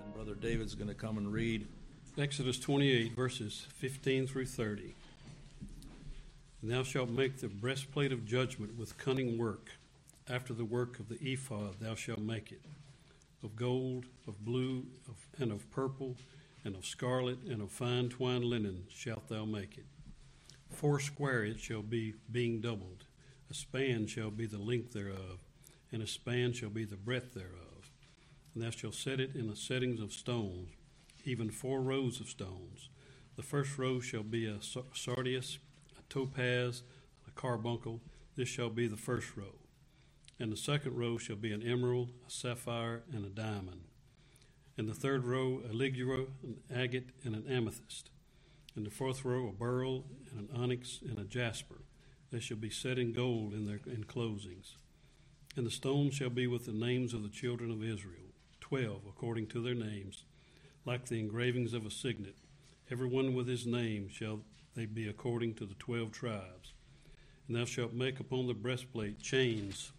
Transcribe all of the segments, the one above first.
Brother David's going to come and read Exodus 28, verses 15 through 30. And thou shalt make the breastplate of judgment with cunning work. After the work of the ephod thou shalt make it. Of gold, of blue, and of purple, and of scarlet, and of fine twined linen shalt thou make it. 4 square it shall be, being doubled. A span shall be the length thereof, and a span shall be the breadth thereof. And thou shalt set it in the settings of stones, even 4 rows of stones. The first row shall be a sardius, a topaz, a carbuncle. This shall be the first row. And the second row shall be an emerald, a sapphire, and a diamond. And the third row a ligure, an agate, and an amethyst. And the fourth row a beryl, and an onyx, and a jasper. They shall be set in gold in their enclosings. And the stones shall be with the names of the children of Israel, 12 according to their names, like the engravings of a signet. Every one with his name shall they be according to the 12 tribes. And thou shalt make upon the breastplate chains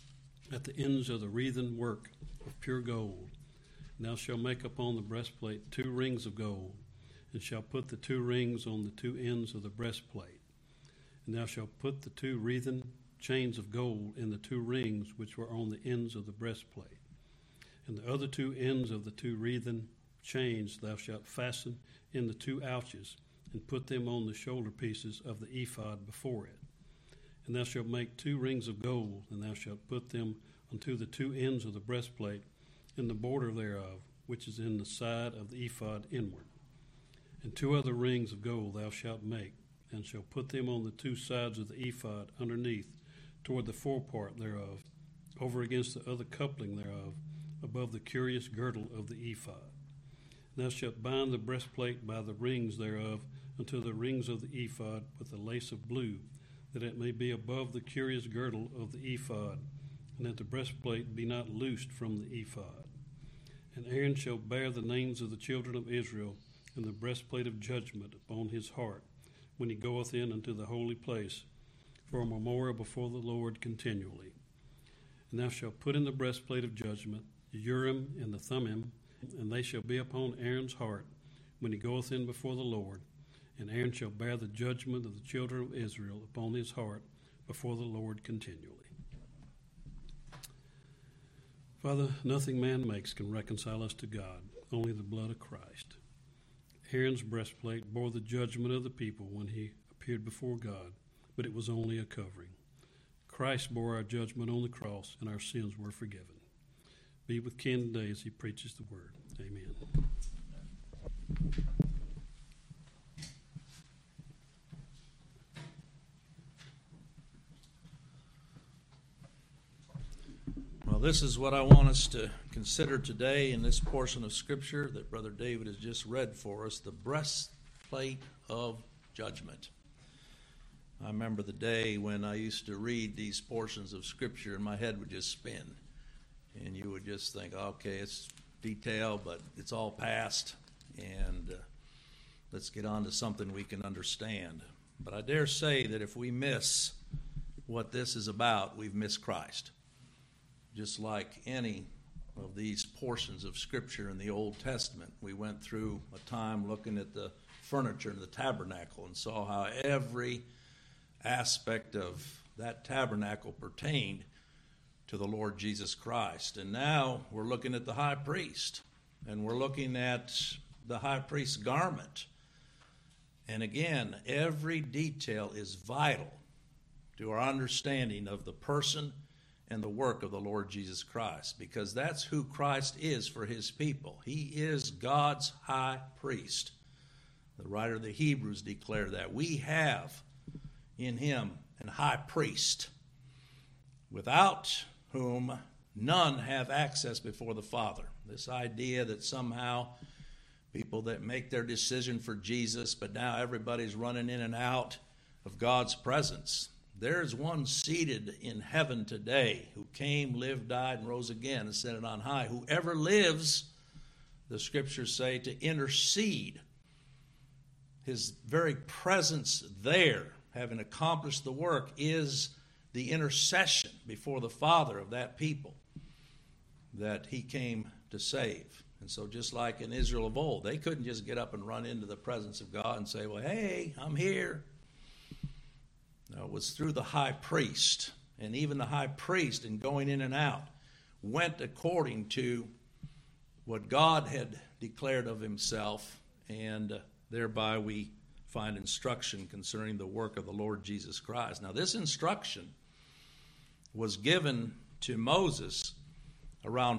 at the ends of the wreathen work of pure gold. And thou shalt make upon the breastplate 2 rings of gold, and shalt put the 2 rings on the 2 ends of the breastplate. And thou shalt put the 2 wreathen chains of gold in the 2 rings which were on the ends of the breastplate. And the other 2 ends of the 2 wreathen chains thou shalt fasten in the 2 ouches, and put them on the shoulder pieces of the ephod before it. And thou shalt make 2 rings of gold, and thou shalt put them unto the 2 ends of the breastplate, in the border thereof, which is in the side of the ephod inward. And 2 other rings of gold thou shalt make, and shalt put them on the 2 sides of the ephod underneath, toward the forepart thereof, over against the other coupling thereof, above the curious girdle of the ephod. And thou shalt bind the breastplate by the rings thereof unto the rings of the ephod with a lace of blue, that it may be above the curious girdle of the ephod, and that the breastplate be not loosed from the ephod. And Aaron shall bear the names of the children of Israel in the breastplate of judgment upon his heart, when he goeth in unto the holy place, for a memorial before the Lord continually. And thou shalt put in the breastplate of judgment the Urim and the Thummim, and they shall be upon Aaron's heart when he goeth in before the Lord. And Aaron shall bear the judgment of the children of Israel upon his heart before the Lord continually. Father, nothing man makes can reconcile us to God, only the blood of Christ. Aaron's breastplate bore the judgment of the people when he appeared before God, but it was only a covering. Christ bore our judgment on the cross, and our sins were forgiven. Be with Ken today as he preaches the word. Amen. Well, this is what I want us to consider today in this portion of Scripture that Brother David has just read for us, the breastplate of judgment. I remember the day when I used to read these portions of Scripture and my head would just spin. And you would just think, okay, it's detail, but it's all past, and let's get on to something we can understand. But I dare say that if we miss what this is about, we've missed Christ. Just like any of these portions of Scripture in the Old Testament, we went through a time looking at the furniture in the tabernacle and saw how every aspect of that tabernacle pertained to the Lord Jesus Christ. And now we're looking at the high priest, and we're looking at the high priest's garment. And again, every detail is vital to our understanding of the person and the work of the Lord Jesus Christ, because that's who Christ is for his people. He is God's high priest. The writer of the Hebrews declared that we have in him an high priest, without whom none have access before the Father. This idea that somehow people that make their decision for Jesus, but now everybody's running in and out of God's presence. There's one seated in heaven today who came, lived, died, and rose again, ascended on high. Whoever lives, the Scriptures say, to intercede. His very presence there, having accomplished the work, is the intercession before the Father of that people that he came to save. And so just like in Israel of old, they couldn't just get up and run into the presence of God and say, well, hey, I'm here. No, it was through the high priest. And even the high priest, in going in and out, went according to what God had declared of himself, and thereby we find instruction concerning the work of the Lord Jesus Christ. Now, this instruction was given to Moses around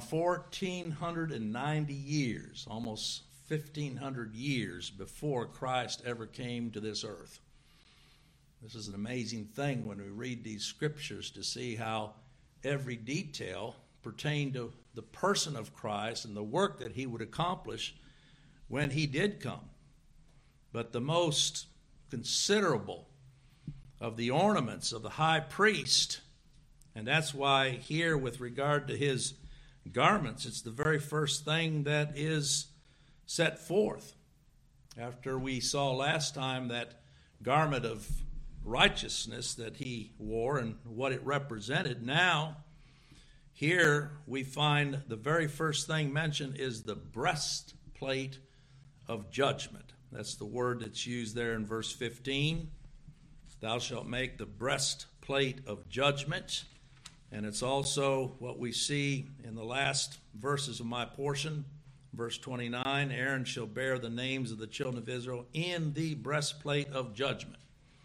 1,490 years, almost 1,500 years before Christ ever came to this earth. This is an amazing thing when we read these scriptures to see how every detail pertained to the person of Christ and the work that he would accomplish when he did come. But the most considerable of the ornaments of the high priest, and that's why here with regard to his garments, it's the very first thing that is set forth. After we saw last time that garment of righteousness that he wore and what it represented, now here we find the very first thing mentioned is the breastplate of judgment. That's the word that's used there in verse 15. Thou shalt make the breastplate of judgment. And it's also what we see in the last verses of my portion. Verse 29, Aaron shall bear the names of the children of Israel in the breastplate of judgment.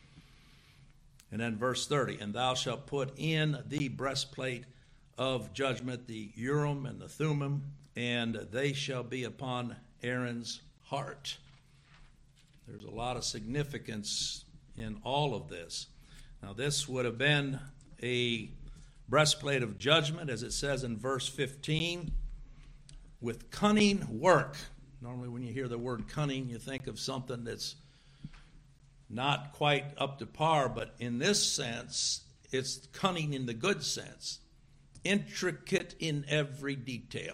And then verse 30, and thou shalt put in the breastplate of judgment the Urim and the Thummim, and they shall be upon Aaron's heart. There's a lot of significance in all of this. Now, this would have been a breastplate of judgment, as it says in verse 15, with cunning work. Normally when you hear the word cunning, you think of something that's not quite up to par, but in this sense, it's cunning in the good sense, intricate in every detail.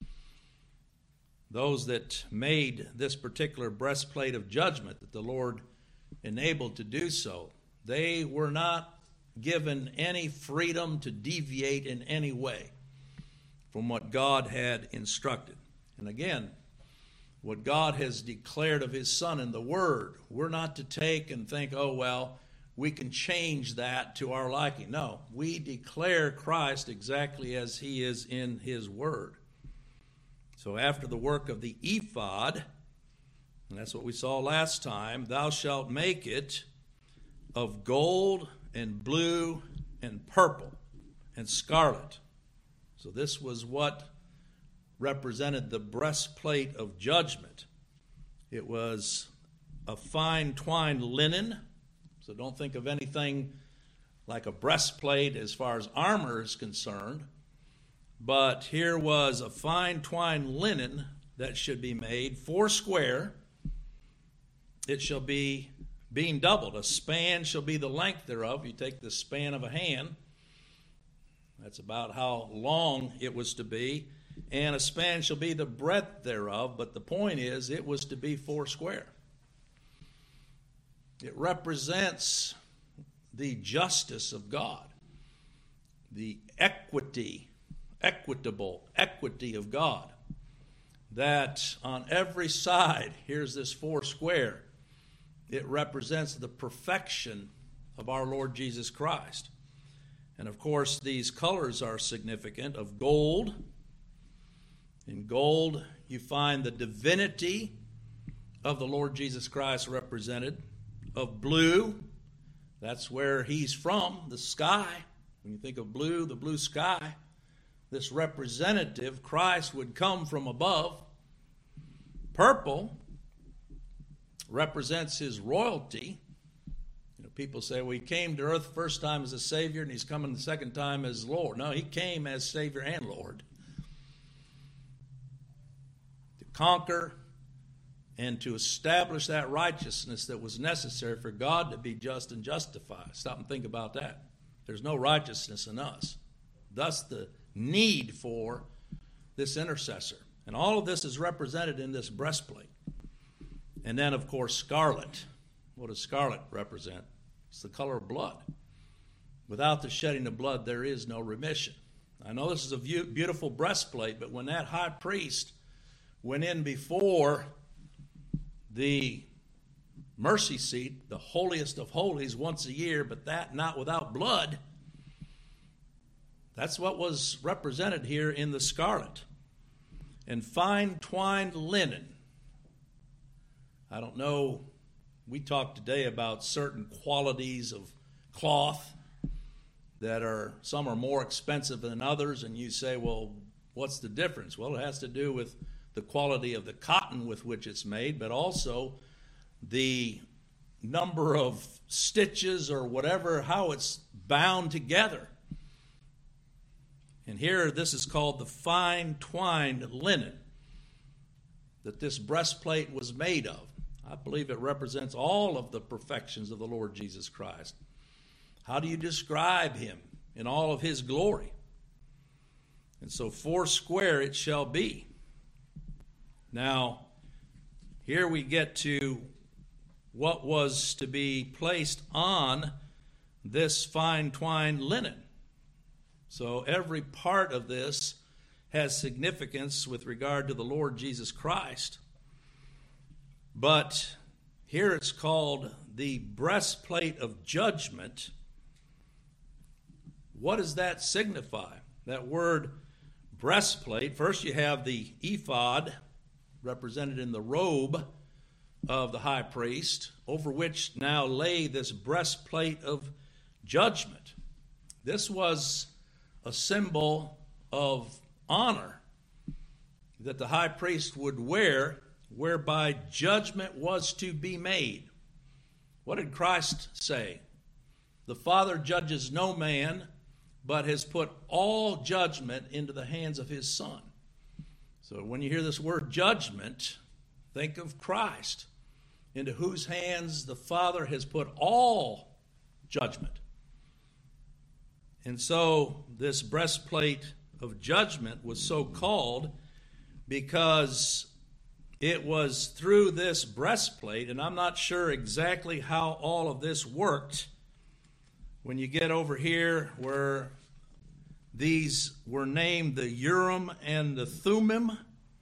Those that made this particular breastplate of judgment that the Lord enabled to do so, they were not given any freedom to deviate in any way from what God had instructed. And again, what God has declared of his Son in the Word, we're not to take and think, oh, well, we can change that to our liking. No, we declare Christ exactly as he is in his Word. So after the work of the ephod, and that's what we saw last time, thou shalt make it of gold and blue and purple and scarlet. So this was what represented the breastplate of judgment. It was a fine twined linen. So don't think of anything like a breastplate as far as armor is concerned. But here was a fine twined linen that should be made 4 square. It shall be being doubled. A span shall be the length thereof. You take the span of a hand. That's about how long it was to be. And a span shall be the breadth thereof. But the point is, it was to be 4 square. It represents the justice of God, the equity of God, that on every side, here's this 4 square, it represents the perfection of our Lord Jesus Christ. And of course, these colors are significant of gold. In gold, you find the divinity of the Lord Jesus Christ represented. Of blue, that's where he's from, the sky. When you think of blue, the blue sky, this representative, Christ, would come from above. Purple represents his royalty. You know, people say, well, he came to earth the first time as a Savior and he's coming the second time as Lord. No, he came as Savior and Lord to conquer and to establish that righteousness that was necessary for God to be just and justify. Stop and think about that. There's no righteousness in us. Thus the need for this intercessor. And all of this is represented in this breastplate. And then, of course, scarlet. What does scarlet represent? It's the color of blood. Without the shedding of blood, there is no remission. I know this is a beautiful breastplate, but when that high priest went in before the mercy seat, the holiest of holies, once a year, but that not without blood. That's what was represented here in the scarlet. And fine twined linen. I don't know, we talked today about certain qualities of cloth that some are more expensive than others, and you say, well, what's the difference? Well, it has to do with the quality of the cotton with which it's made, but also the number of stitches or whatever, how it's bound together. And here, this is called the fine twined linen that this breastplate was made of. I believe it represents all of the perfections of the Lord Jesus Christ. How do you describe him in all of his glory? And so 4 it shall be. Now, here we get to what was to be placed on this fine twined linen. So every part of this has significance with regard to the Lord Jesus Christ. But here it's called the breastplate of judgment. What does that signify? That word breastplate, first you have the ephod represented in the robe of the high priest, over which now lay this breastplate of judgment. This was a symbol of honor that the high priest would wear, whereby judgment was to be made. What did Christ say? The Father judges no man, but has put all judgment into the hands of his Son. So when you hear this word judgment, think of Christ, into whose hands the Father has put all judgment. And so this breastplate of judgment was so called because it was through this breastplate, and I'm not sure exactly how all of this worked. When you get over here where these were named the Urim and the Thummim,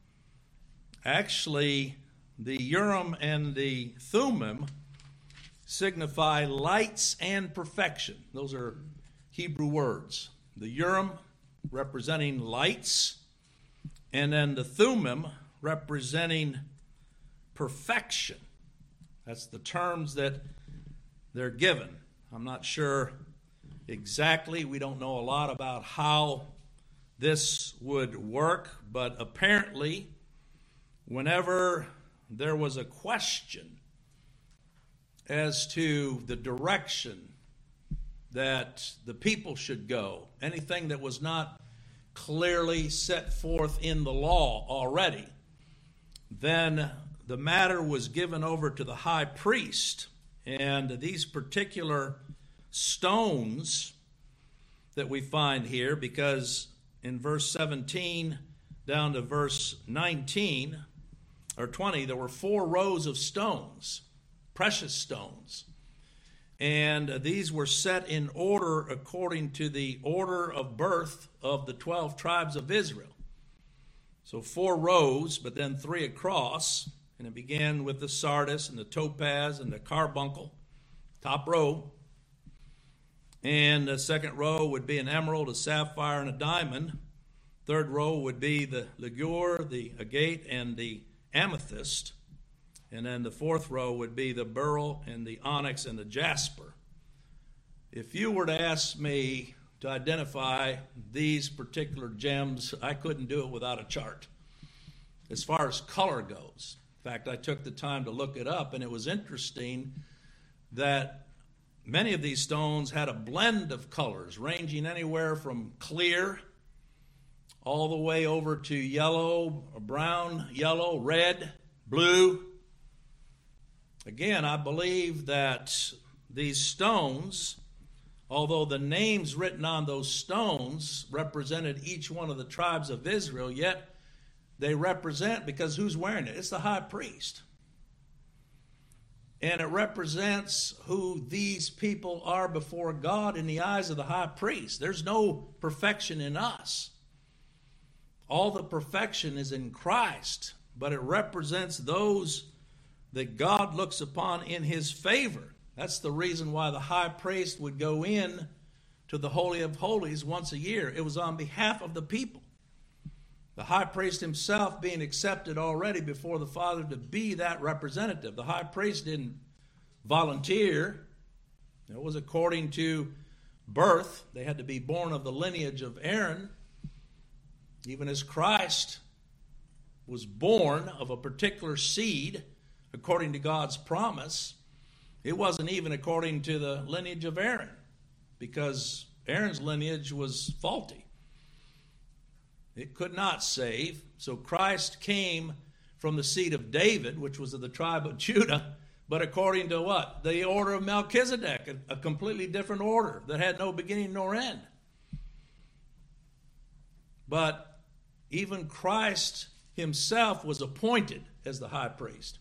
actually the Urim and the Thummim signify lights and perfection. Those are Hebrew words. The Urim representing lights, and then the Thummim representing perfection. That's the terms that they're given. I'm not sure exactly. We don't know a lot about how this would work, but apparently whenever there was a question as to the direction that the people should go, anything that was not clearly set forth in the law already, then the matter was given over to the high priest. And these particular stones that we find here, because in verse 17 down to verse 19 or 20, there were 4 rows of stones, precious stones. And these were set in order according to the order of birth of the 12 tribes of Israel. So 4 rows, but then 3 across. And it began with the sardius and the topaz and the carbuncle, top row. And the second row would be an emerald, a sapphire, and a diamond. Third row would be the ligure, the agate, and the amethyst. And then the fourth row would be the beryl and the onyx and the jasper. If you were to ask me to identify these particular gems, I couldn't do it without a chart as far as color goes. In fact, I took the time to look it up, and it was interesting that many of these stones had a blend of colors ranging anywhere from clear all the way over to yellow, brown, yellow, red, blue. Again, I believe that these stones, although the names written on those stones represented each one of the tribes of Israel, yet they represent, because who's wearing it? It's the high priest. And it represents who these people are before God in the eyes of the high priest. There's no perfection in us. All the perfection is in Christ. but it represents those that God looks upon in his favor. That's the reason why the high priest would go in to the Holy of Holies once a year. It was on behalf of the people. The high priest himself being accepted already before the Father to be that representative. The high priest didn't volunteer. It was according to birth. They had to be born of the lineage of Aaron. Even as Christ was born of a particular seed according to God's promise, it wasn't even according to the lineage of Aaron, because Aaron's lineage was faulty. It could not save. So Christ came from the seed of David, which was of the tribe of Judah, but according to what? The order of Melchizedek, a completely different order that had no beginning nor end. But even Christ himself was appointed as the high priest.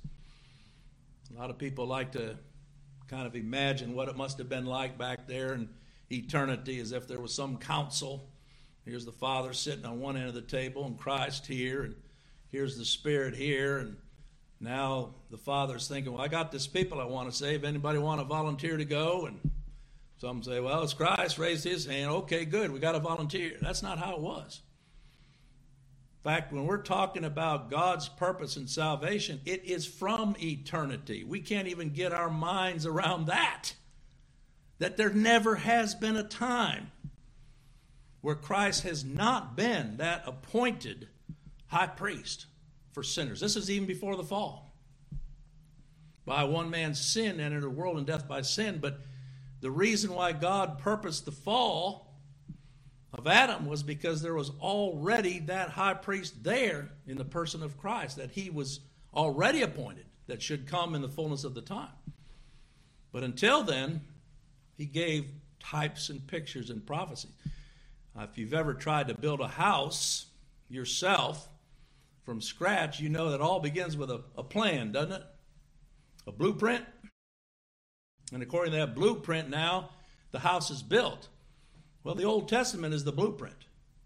A lot of people like to kind of imagine what it must have been like back there in eternity, as if there was some council. Here's the Father sitting on one end of the table, and Christ here, and here's the Spirit here, and now the Father's thinking, well, I got this people I want to save. Anybody want to volunteer to go? And some say, well, it's Christ, raised his hand. Okay, good, we got to volunteer. That's not how it was. In fact, when we're talking about God's purpose in salvation, it is from eternity. We can't even get our minds around that there never has been a time where Christ has not been that appointed high priest for sinners. This is even before the fall. By one man's sin entered the world, and death by sin. But the reason why God purposed the fall of Adam was because there was already that high priest there in the person of Christ, that he was already appointed, that should come in the fullness of the time. But until then, he gave types and pictures and prophecies. If you've ever tried to build a house yourself from scratch, you know that all begins with a plan, doesn't it? A blueprint. And according to that blueprint now, the house is built. Well, the Old Testament is the blueprint.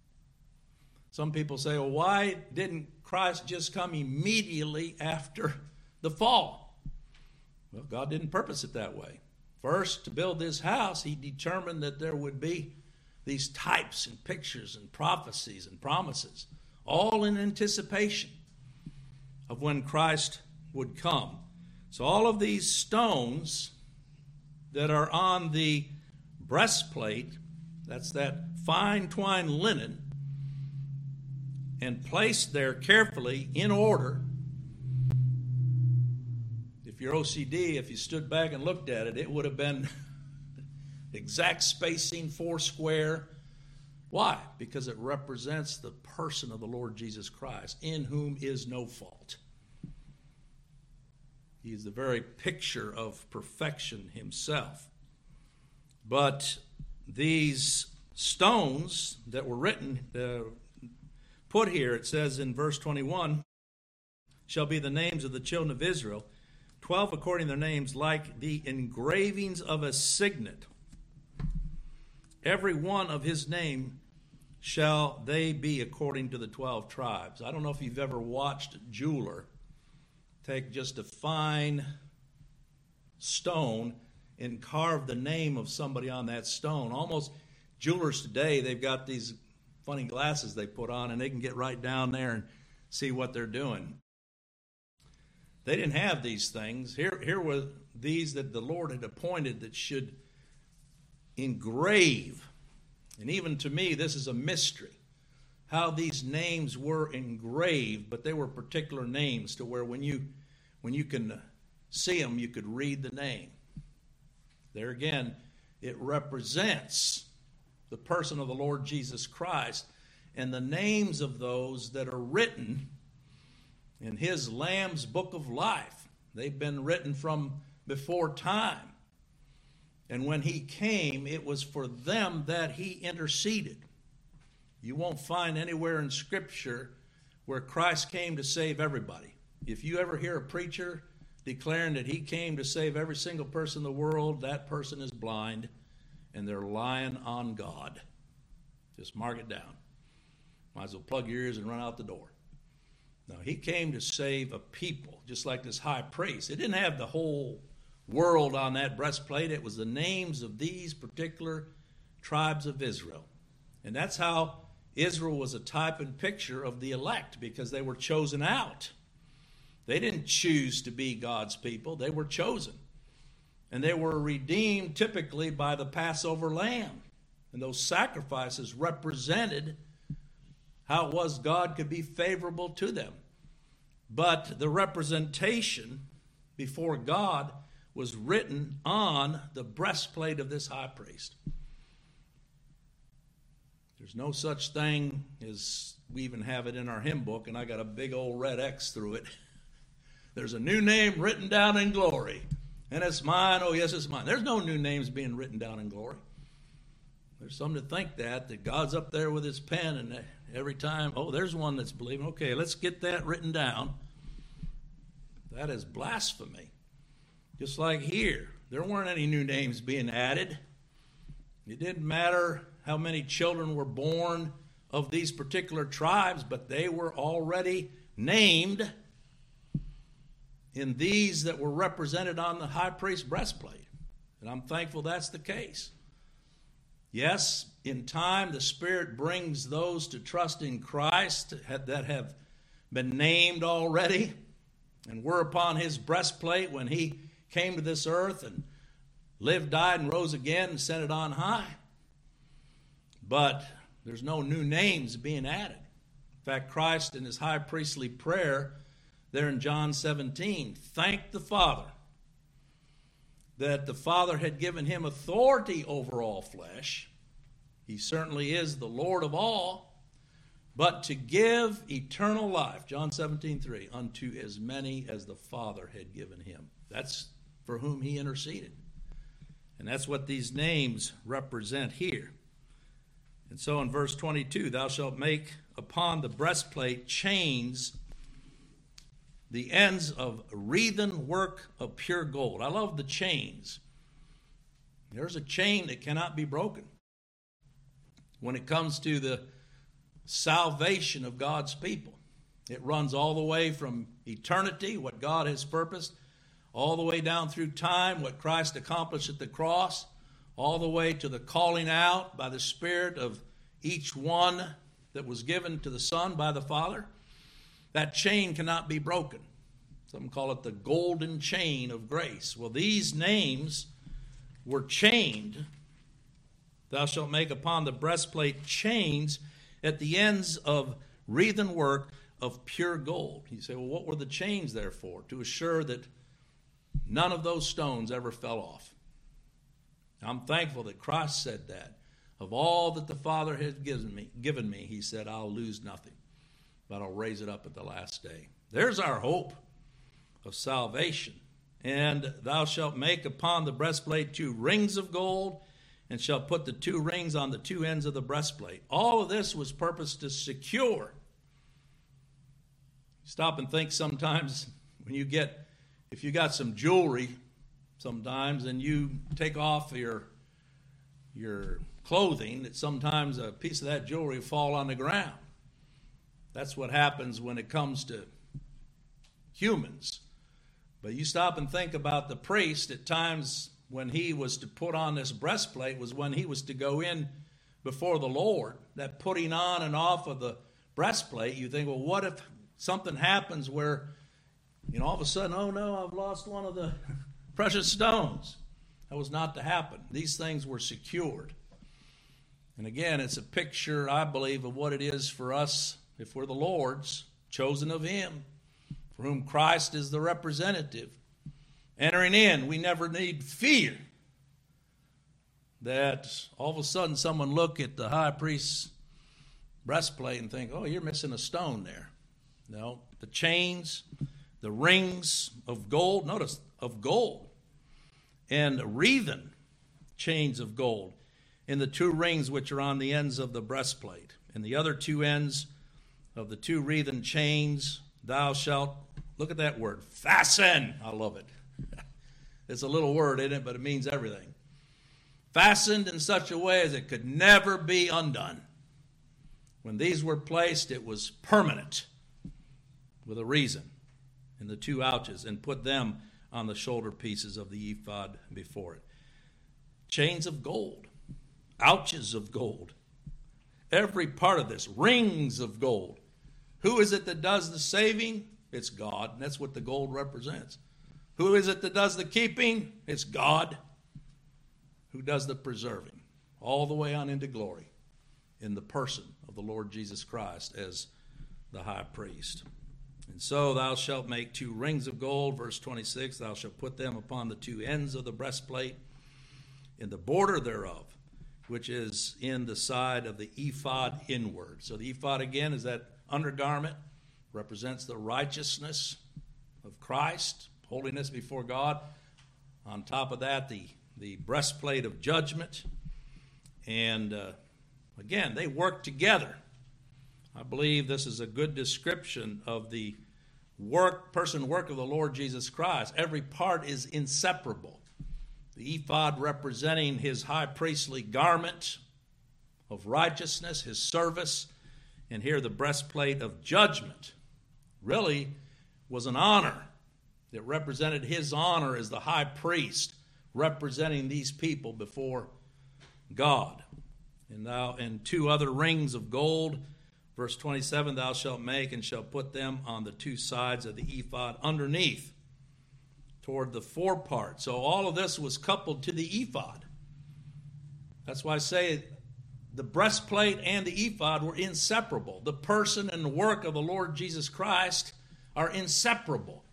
Some people say, well, why didn't Christ just come immediately after the fall? Well, God didn't purpose it that way. First, to build this house, he determined that there would be these types and pictures and prophecies and promises, all in anticipation of when Christ would come. So all of these stones that are on the breastplate, that's that fine twined linen, and placed there carefully in order. If you're OCD, if you stood back and looked at it, it would have been exact spacing, 4 square. Why? Because it represents the person of the Lord Jesus Christ, in whom is no fault. He is the very picture of perfection himself. But these stones that were written, put here, it says in verse 21, shall be the names of the children of Israel, 12 according to their names, like the engravings of a signet. Every one of his name shall they be according to the 12 tribes. I don't know if you've ever watched a jeweler take just a fine stone and carve the name of somebody on that stone. Almost jewelers today, they've got these funny glasses they put on, and they can get right down there and see what they're doing. They didn't have these things. Here were these that the Lord had appointed that should engrave. And even to me, this is a mystery, how these names were engraved, but they were particular names to where when you can see them, you could read the name. There again, it represents the person of the Lord Jesus Christ, and the names of those that are written in his Lamb's book of life. They've been written from before time. And when he came, it was for them that he interceded. You won't find anywhere in Scripture where Christ came to save everybody. If you ever hear a preacher declaring that he came to save every single person in the world, that person is blind and they're lying on God. Just mark it down. Might as well plug your ears and run out the door. No, he came to save a people, just like this high priest. It didn't have the whole world on that breastplate. It was the names of these particular tribes of Israel. And that's how Israel was a type and picture of the elect, because they were chosen out. They didn't choose to be God's people. They were chosen. And they were redeemed typically by the Passover lamb. And those sacrifices represented how it was God could be favorable to them. But the representation before God was written on the breastplate of this high priest. There's no such thing as, we even have it in our hymn book, and I got a big old red X through it. There's a new name written down in glory, and it's mine. Oh, yes, it's mine. There's no new names being written down in glory. There's some that think that God's up there with his pen, and every time, oh, there's one that's believing. Okay, let's get that written down. That is blasphemy. Just like here, there weren't any new names being added. It didn't matter how many children were born of these particular tribes, but they were already named in these that were represented on the high priest's breastplate. And I'm thankful that's the case. Yes, in time, the Spirit brings those to trust in Christ that have been named already and were upon his breastplate when he came to this earth and lived, died, and rose again and sent it on high. But there's no new names being added. In fact, Christ in his high priestly prayer there in John 17 thanked the Father that the Father had given him authority over all flesh. He certainly is the Lord of all, but to give eternal life, John 17:3, unto as many as the Father had given him. That's for whom he interceded. And that's what these names represent here. And so in verse 22, thou shalt make upon the breastplate chains, the ends of wreathen work of pure gold. I love the chains. There's a chain that cannot be broken when it comes to the salvation of God's people. It runs all the way from eternity, what God has purposed, all the way down through time, what Christ accomplished at the cross, all the way to the calling out by the Spirit of each one that was given to the Son by the Father. That chain cannot be broken. Some call it the golden chain of grace. Well, these names were chained. Thou shalt make upon the breastplate chains at the ends of wreathen work of pure gold. You say, well, what were the chains there for? To assure that none of those stones ever fell off. I'm thankful that Christ said that. Of all that the Father has given me, he said, I'll lose nothing, but I'll raise it up at the last day. There's our hope of salvation. And thou shalt make upon the breastplate 2 rings of gold, and shalt put the 2 rings on the 2 ends of the breastplate. All of this was purposed to secure. Stop and think sometimes when if you got some jewelry sometimes and you take off your clothing, that sometimes a piece of that jewelry will fall on the ground. That's what happens when it comes to humans. But you stop and think about the priest at times when he was to put on this breastplate was when he was to go in before the Lord. That putting on and off of the breastplate, you think, well, what if something happens where, all of a sudden, oh no, I've lost one of the precious stones. That was not to happen. These things were secured. And again, it's a picture, I believe, of what it is for us, if we're the Lord's, chosen of him, for whom Christ is the representative. Entering in, we never need fear that all of a sudden someone look at the high priest's breastplate and think, oh, you're missing a stone there. No, the chains, the rings of gold, notice, of gold, and wreathen chains of gold in the 2 rings which are on the ends of the breastplate. And the other 2 ends of the 2 wreathen chains thou shalt, look at that word, fasten. I love it. It's a little word, isn't it? But it means everything. Fastened in such a way as it could never be undone. When these were placed, it was permanent. with a reason in the two ouches and put them on the shoulder pieces of the ephod before it. Chains of gold, ouches of gold, every part of this, rings of gold. Who is it that does the saving? It's God, and that's what the gold represents. Who is it that does the keeping? It's God. Who does the preserving? All the way on into glory in the person of the Lord Jesus Christ as the high priest. And so thou shalt make 2 rings of gold, verse 26, thou shalt put them upon the 2 ends of the breastplate, in the border thereof, which is in the side of the ephod inward. So the ephod, again, is that undergarment, represents the righteousness of Christ, holiness before God. On top of that, the breastplate of judgment. And again, they work together. I believe this is a good description of the person work of the Lord Jesus Christ. Every part is inseparable. The ephod representing his high priestly garment of righteousness, his service, and here the breastplate of judgment really was an honor. It represented his honor as the high priest, representing these people before God. And 2 other rings of gold, verse 27, thou shalt make and shalt put them on the 2 sides of the ephod underneath, toward the forepart. So all of this was coupled to the ephod. That's why I say the breastplate and the ephod were inseparable. The person and the work of the Lord Jesus Christ are inseparable.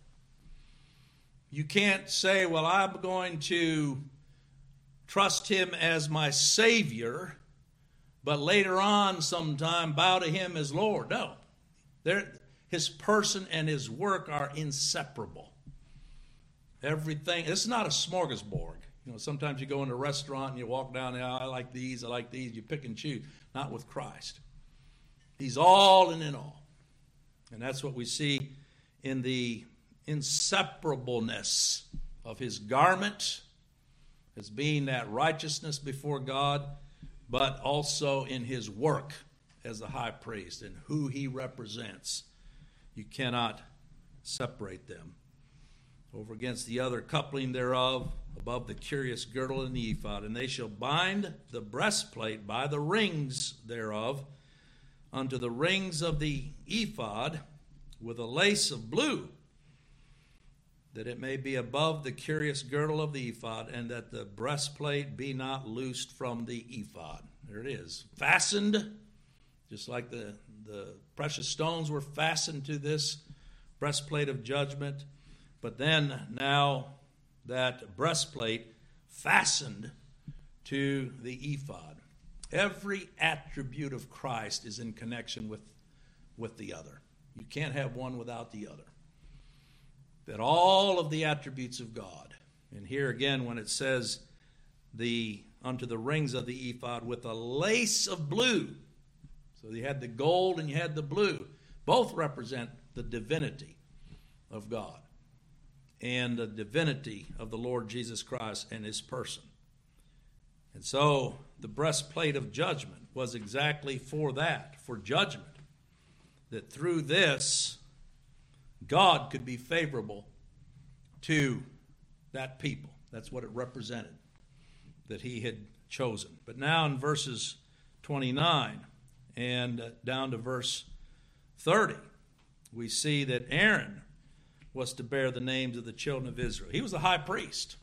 You can't say, well, I'm going to trust him as my Savior, but later on sometime bow to him as Lord. No. His person and his work are inseparable. Everything. It's not a smorgasbord. You know, sometimes you go into a restaurant and you walk down the aisle, I like these, you pick and choose. Not with Christ. He's all and in all. And that's what we see in the inseparableness of his garment as being that righteousness before God, but also in his work as the high priest and who he represents. You cannot separate them. Over against the other coupling thereof, above the curious girdle and the ephod, and they shall bind the breastplate by the rings thereof unto the rings of the ephod with a lace of blue, that it may be above the curious girdle of the ephod, and that the breastplate be not loosed from the ephod. There it is. Fastened, just like the precious stones were fastened to this breastplate of judgment. But then now that breastplate fastened to the ephod. Every attribute of Christ is in connection with the other. You can't have one without the other. That all of the attributes of God. And here again when it says unto the rings of the ephod with a lace of blue. So you had the gold and you had the blue. Both represent the divinity of God and the divinity of the Lord Jesus Christ and his person. And so the breastplate of judgment was exactly for that, for judgment. That through this, God could be favorable to that people. That's what it represented, that he had chosen. But now in verses 29 and down to verse 30, we see that Aaron was to bear the names of the children of Israel. He was the high priest.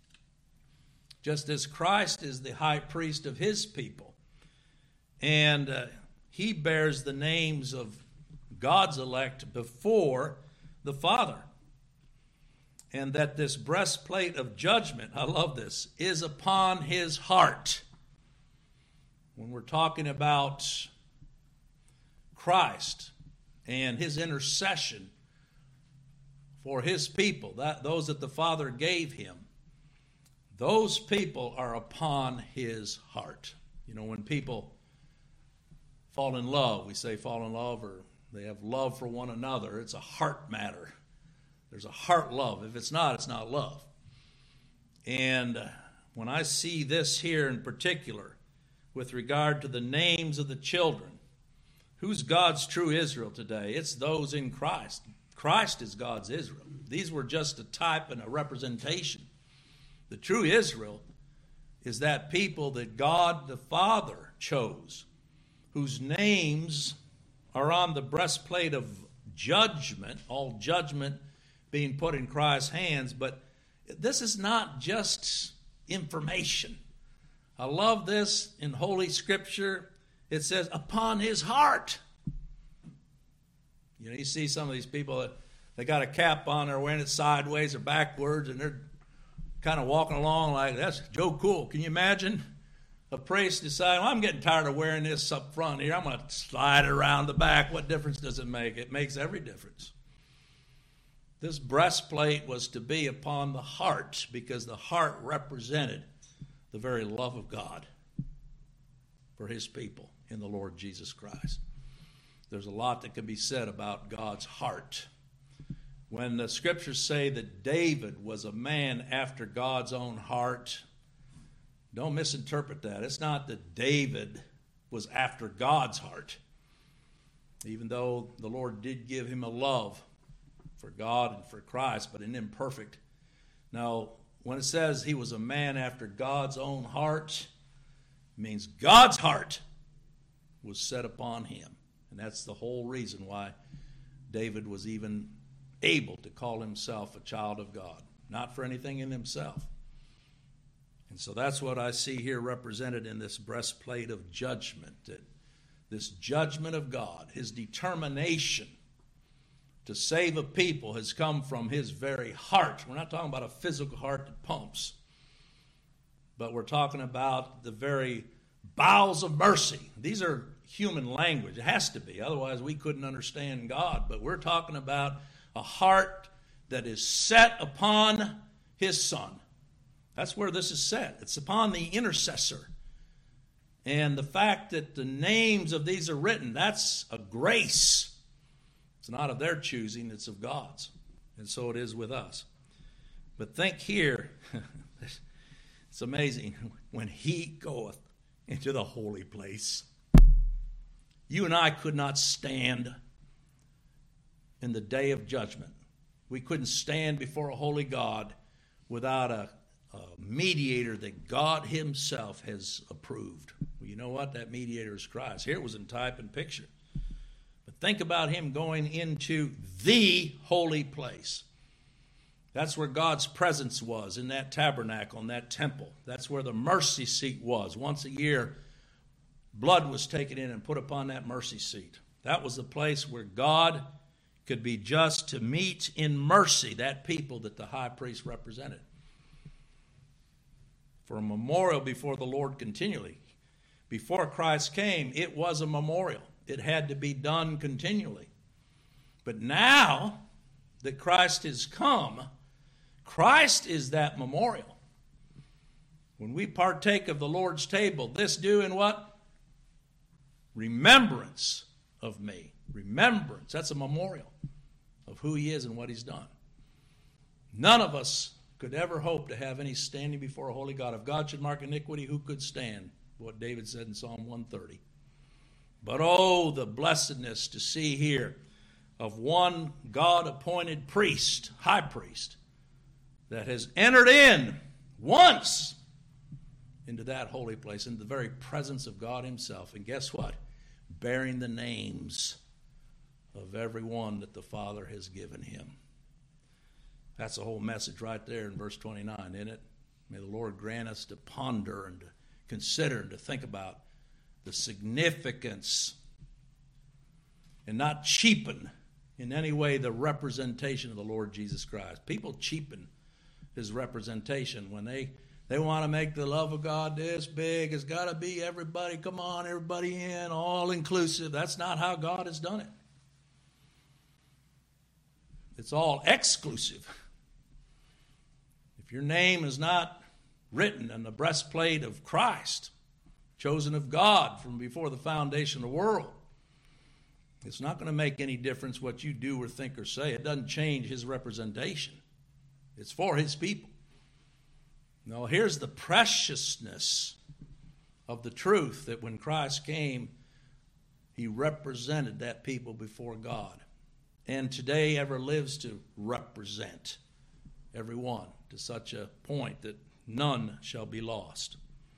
Just as Christ is the high priest of his people. And he bears the names of God's elect before the Father. And that this breastplate of judgment, I love this, is upon his heart. When we're talking about Christ and his intercession for his people, those that the Father gave him, those people are upon his heart. You know, when people fall in love, we say fall in love, or they have love for one another. It's a heart matter. There's a heart love. If it's not love. And when I see this here in particular, with regard to the names of the children, who's God's true Israel today? It's those in Christ. Christ is God's Israel. These were just a type and a representation. The true Israel is that people that God the Father chose, whose names are on the breastplate of judgment, all judgment being put in Christ's hands. But this is not just information. I love this in Holy Scripture. It says, upon his heart. You know, you see some of these people that they got a cap on, they're wearing it sideways or backwards, and they're kind of walking along like, that's Joe Cool. Can you imagine a priest deciding, well, I'm getting tired of wearing this up front here. I'm going to slide it around the back. What difference does it make? It makes every difference. This breastplate was to be upon the heart because the heart represented the very love of God for his people in the Lord Jesus Christ. There's a lot that can be said about God's heart. When the scriptures say that David was a man after God's own heart, don't misinterpret that. It's not that David was after God's heart, even though the Lord did give him a love for God and for Christ, but an imperfect. Now, when it says he was a man after God's own heart, it means God's heart was set upon him. And that's the whole reason why David was even able to call himself a child of God, not for anything in himself. And so that's what I see here represented in this breastplate of judgment, that this judgment of God, his determination to save a people has come from his very heart. We're not talking about a physical heart that pumps, but we're talking about the very bowels of mercy. These are human language. It has to be. Otherwise, we couldn't understand God. But we're talking about a heart that is set upon his Son. That's where this is set. It's upon the intercessor. And the fact that the names of these are written, that's a grace. It's not of their choosing, it's of God's. And so it is with us. But think here, it's amazing, when he goeth into the holy place. You and I could not stand in the day of judgment. We couldn't stand before a holy God without a mediator that God himself has approved. Well, you know what? That mediator is Christ. Here it was in type and picture. But think about him going into the holy place. That's where God's presence was, in that tabernacle, in that temple. That's where the mercy seat was. Once a year, blood was taken in and put upon that mercy seat. That was the place where God could be just to meet in mercy that people that the high priest represented. For a memorial before the Lord continually. Before Christ came, it was a memorial. It had to be done continually. But now that Christ has come, Christ is that memorial. When we partake of the Lord's table, this do in what? Remembrance of me. Remembrance. That's a memorial of who he is and what he's done. None of us could ever hope to have any standing before a holy God. If God should mark iniquity, who could stand? What David said in Psalm 130. But oh, the blessedness to see here of one God-appointed priest, high priest, that has entered in once into that holy place, into the very presence of God himself. And guess what? Bearing the names of every one that the Father has given him. That's the whole message right there in verse 29, isn't it? May the Lord grant us to ponder and to consider and to think about the significance and not cheapen in any way the representation of the Lord Jesus Christ. People cheapen his representation when they want to make the love of God this big. It's got to be everybody, come on, everybody in, all inclusive. That's not how God has done it. It's all exclusive. If your name is not written in the breastplate of Christ, chosen of God from before the foundation of the world, it's not going to make any difference what you do or think or say. It doesn't change his representation. It's for his people. No, here's the preciousness of the truth that when Christ came, he represented that people before God. and today ever lives to represent everyone to such a point that none shall be lost.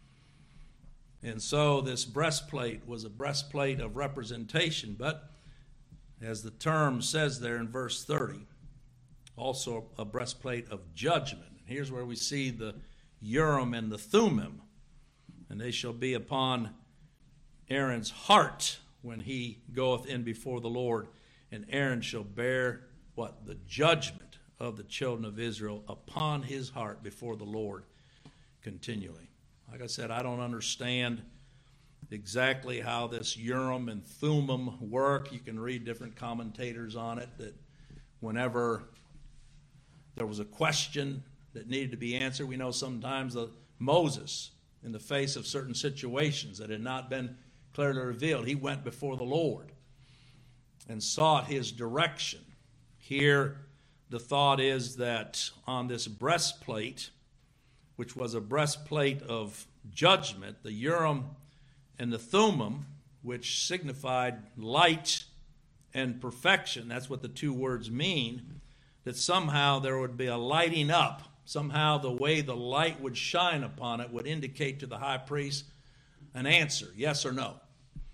And so this breastplate was a breastplate of representation, but as the term says there in verse 30, also a breastplate of judgment. And here's where we see the Urim and the Thummim, and they shall be upon Aaron's heart when he goeth in before the Lord, and Aaron shall bear what? The judgment of the children of Israel upon his heart before the Lord continually. Like I said, I don't understand exactly how this Urim and Thummim work. You can read different commentators on it, that whenever there was a question that needed to be answered, we know sometimes Moses, in the face of certain situations that had not been clearly revealed, he went before the Lord and sought his direction. Here, the thought is that on this breastplate, which was a breastplate of judgment, the Urim and the Thummim, which signified light and perfection, that's what the two words mean, that somehow there would be a lighting up. Somehow the way the light would shine upon it would indicate to the high priest an answer, yes or no.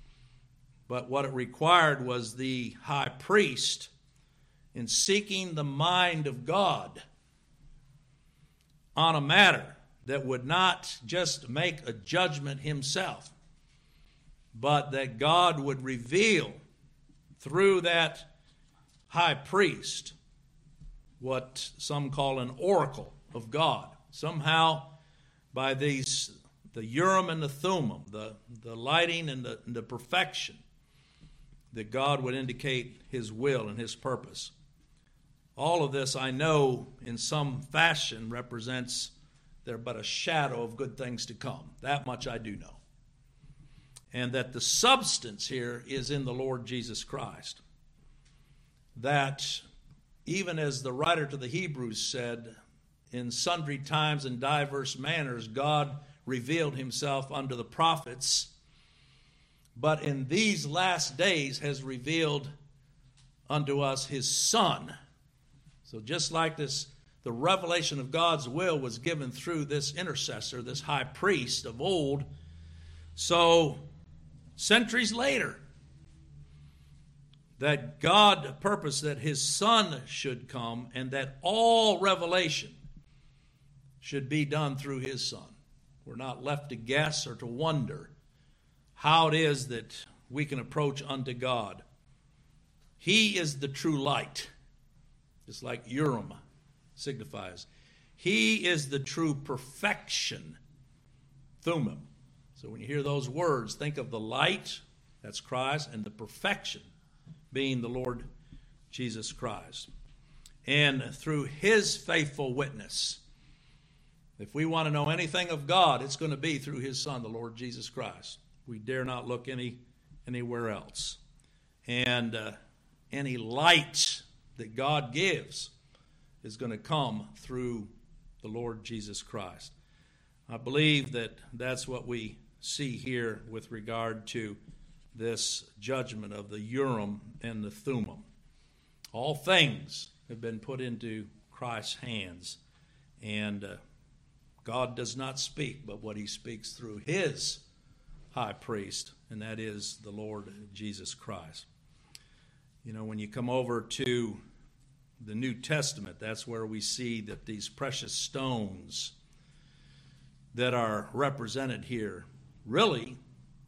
But what it required was the high priest, in seeking the mind of God on a matter, that would not just make a judgment himself, but that God would reveal through that high priest what some call an oracle of God. Somehow, by these, the Urim and the Thummim, the lighting and the perfection, that God would indicate his will and his purpose. All of this, I know, in some fashion represents they're but a shadow of good things to come. That much I do know. And that the substance here is in the Lord Jesus Christ. That even as the writer to the Hebrews said, in sundry times and diverse manners God revealed himself unto the prophets, but in these last days has revealed unto us his Son. So just like this, the revelation of God's will was given through this intercessor, this high priest of old, so centuries later, that God purposed that his Son should come and that all revelation should be done through his Son. We're not left to guess or to wonder how it is that we can approach unto God. He is the true light, just like Urim signifies. He is the true perfection, Thummim. So when you hear those words, think of the light, that's Christ, and the perfection being the Lord Jesus Christ. And through his faithful witness, if we want to know anything of God, it's going to be through his Son, the Lord Jesus Christ. We dare not look anywhere else. And any light that God gives is going to come through the Lord Jesus Christ. I believe that that's what we see here with regard to this judgment of the Urim and the Thummim. All things have been put into Christ's hands, and God does not speak, but what he speaks through his high priest, and that is the Lord Jesus Christ. You know, when you come over to the New Testament, that's where we see that these precious stones that are represented here, really,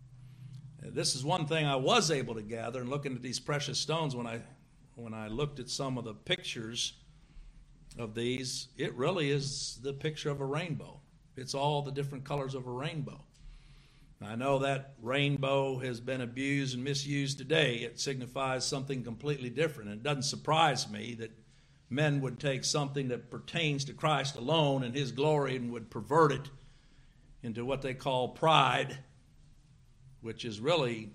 this is one thing I was able to gather in looking at these precious stones when I looked at some of the pictures of these. It really is the picture of a rainbow. It's all the different colors of a rainbow. I know that rainbow has been abused and misused today. It signifies something completely different. And it doesn't surprise me that men would take something that pertains to Christ alone and his glory and would pervert it into what they call pride, which is really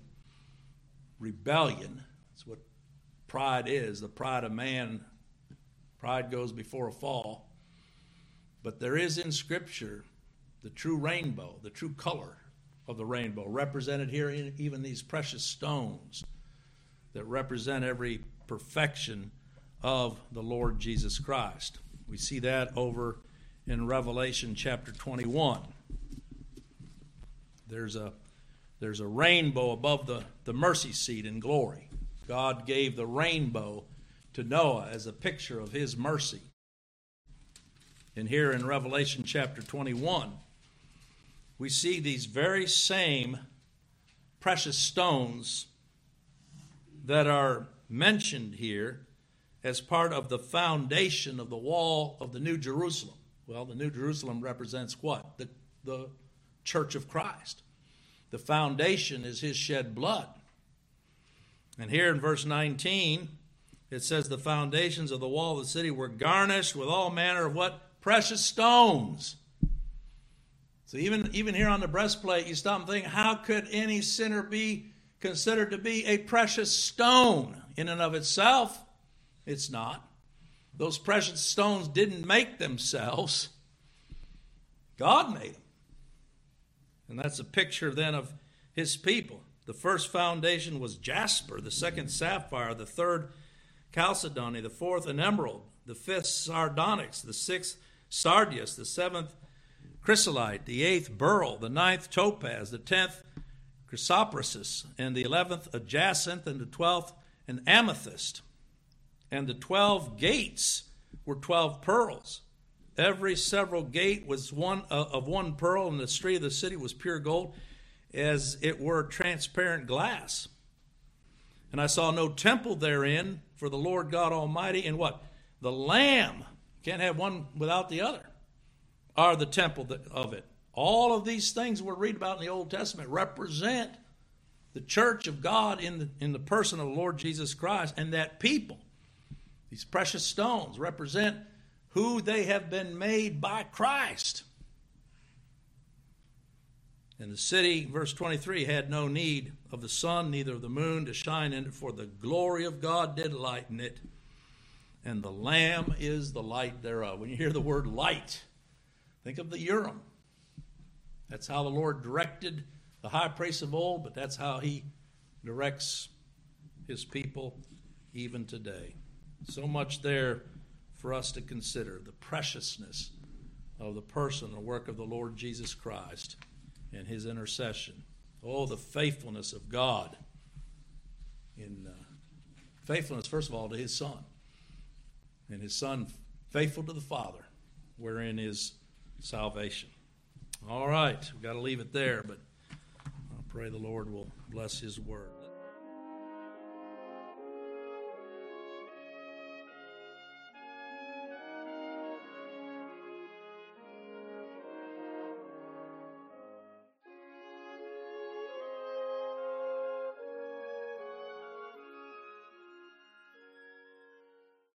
rebellion. That's what pride is, the pride of man. Pride goes before a fall. But there is in Scripture the true rainbow, the true color of the rainbow, represented here in even these precious stones that represent every perfection of the Lord Jesus Christ. We see that over in Revelation chapter 21. There's a rainbow above the mercy seat in glory. God gave the rainbow to Noah as a picture of his mercy. And here in Revelation chapter 21, we see these very same precious stones that are mentioned here as part of the foundation of the wall of the New Jerusalem. Well, the New Jerusalem represents what? The Church of Christ. The foundation is his shed blood. And here in verse 19, it says the foundations of the wall of the city were garnished with all manner of what? Precious stones. So even here on the breastplate, you stop and think, how could any sinner be considered to be a precious stone in and of itself? It's not. Those precious stones didn't make themselves. God made them. And that's a picture then of his people. The first foundation was jasper, the second sapphire, the third chalcedony, the fourth an emerald, the fifth sardonyx, the sixth sardius, the seventh chrysolite, the eighth beryl, the ninth topaz, the 10th chrysoprasus, and the 11th a jacinth, and the 12th an amethyst. And the 12 gates were 12 pearls. Every several gate was one pearl, and the street of the city was pure gold, as it were transparent glass. And I saw no temple therein, for the Lord God Almighty and what? The Lamb, can't have one without the other, are the temple of it. All of these things we're reading about in the Old Testament represent the church of God in the person of the Lord Jesus Christ, and that people, these precious stones, represent who they have been made by Christ. And the city, verse 23, had no need of the sun, neither of the moon to shine in it, for the glory of God did lighten it, and the Lamb is the light thereof. When you hear the word light, think of the Urim. That's how the Lord directed the high priest of old, but that's how he directs his people even today. So much there for us to consider, the preciousness of the person and work of the Lord Jesus Christ and his intercession. Oh, the faithfulness of God in faithfulness, first of all, to his Son, and his Son faithful to the Father, wherein is salvation. All right, we've got to leave it there, but I pray the Lord will bless his word.